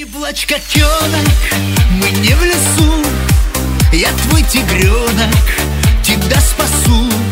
Не плачь, котенок, мы не в лесу. Я твой тигренок, тебя спасу.